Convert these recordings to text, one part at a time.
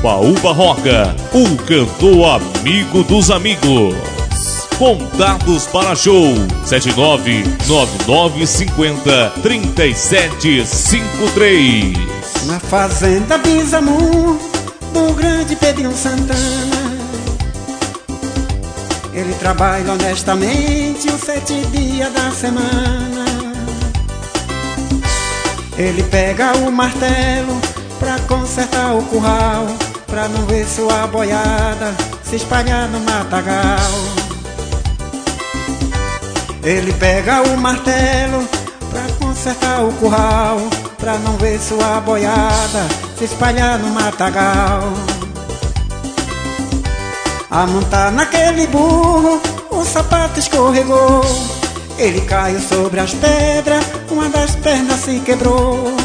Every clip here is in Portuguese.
Paul Barroca, o cantor amigo dos amigos. Contatos para show 7999503753. Na fazenda Bisamu do grande Pedrinho Santana, ele trabalha honestamente os 7 dias da semana. Ele pega o martelo pra consertar o curral, pra não ver sua boiada se espalhar no matagal. Ele pega o martelo pra consertar o curral, pra não ver sua boiada se espalhar no matagal. A montar naquele burro, o sapato escorregou. Ele caiu sobre as pedras, uma das pernas se quebrou.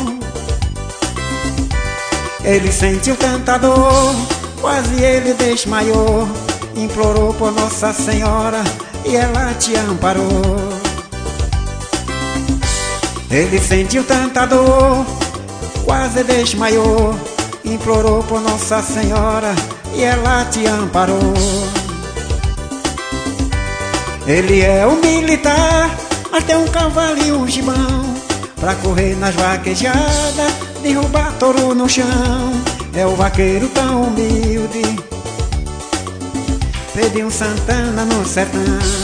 Ele sentiu tanta dor, quase ele desmaiou. Implorou por Nossa Senhora e ela te amparou. Ele sentiu tanta dor, quase desmaiou. Implorou por Nossa Senhora e ela te amparou. Ele é um militar, mas tem um cavalo e um gibão, pra correr nas vaquejadas, derrubar touro no chão. É o vaqueiro tão humilde, Pedrinho Santana no sertão.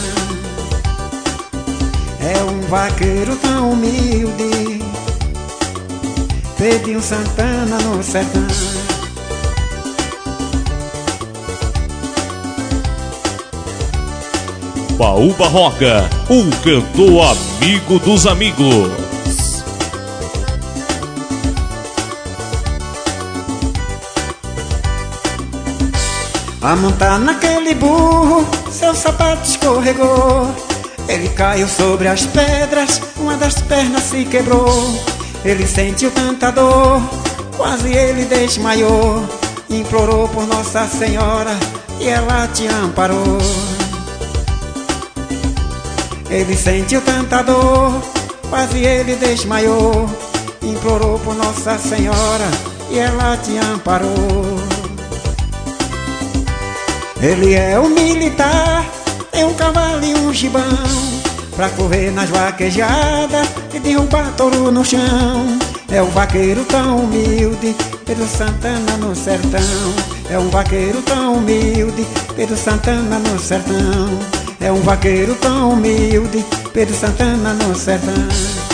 É um vaqueiro tão humilde, Pedrinho Santana no sertão. Paul Barroca, o cantor amigo dos amigos. A montar naquele burro, seu sapato escorregou. Ele caiu sobre as pedras, uma das pernas se quebrou. Ele sentiu tanta dor, quase ele desmaiou. Implorou por Nossa Senhora e ela te amparou. Ele sentiu tanta dor, quase ele desmaiou. Implorou por Nossa Senhora e ela te amparou. Ele é um militar, tem um cavalo e um gibão, pra correr nas vaquejadas e derrubar touro no chão. É um vaqueiro tão humilde, Pedro Santana no sertão. É um vaqueiro tão humilde, Pedro Santana no sertão. É um vaqueiro tão humilde, Pedro Santana no sertão.